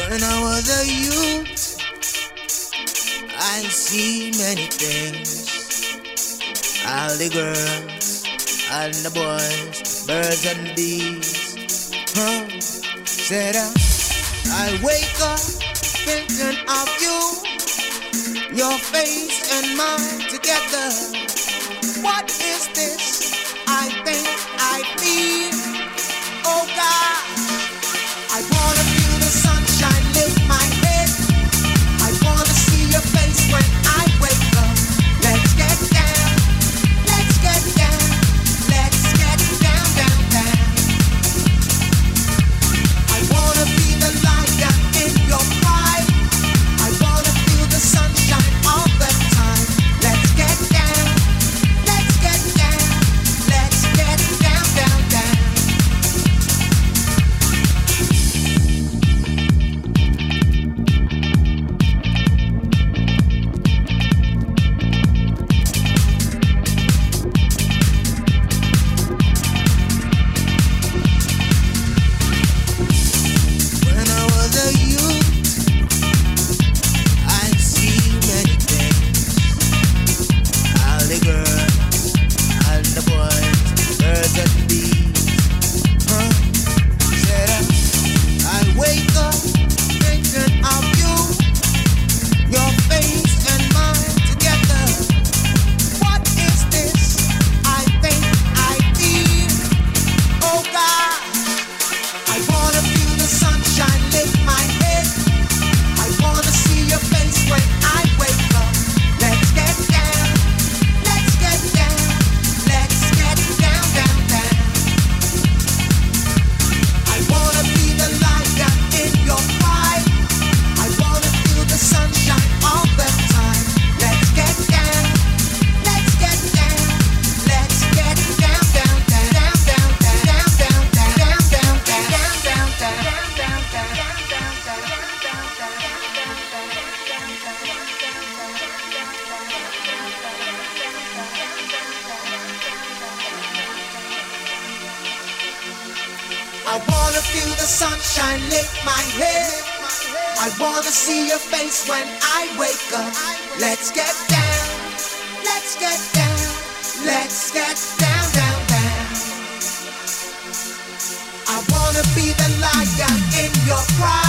When I was a youth, I see many things. All the girls and the boys, birds and bees. Said I wake up thinking of you, your face and mine together. What is this? I think I feel. Oh God, I wanna feel the sunshine lift my head. I wanna see your face when I wake up. Let's get down, let's get down, let's get down, down, down. I wanna be the lion in your pride. I wanna feel the sunshine all the time. Let's get down, let's get down, let's get down, down, down. When I was a youth, I see many things. All the girls and the boys, birds and bees. Said I wake up thinking of you, your face and mine together. What is this? I think I feel. Oh God, I wanna feel the sunshine lift my head. I wanna see your face when I wake up. Let's get down, let's get down, let's get down, down, down. I wanna be the lion in your pride. I wanna feel the sunshine all the time. Let's get down, let's get down, let's get down, down, down, down, down, down, down, down, down, down, down, down, I wanna feel the sunshine lift my head. I wanna see your face when I wake up. Let's get down, let's get down, let's get down, down, down. I wanna be the lion in your pride.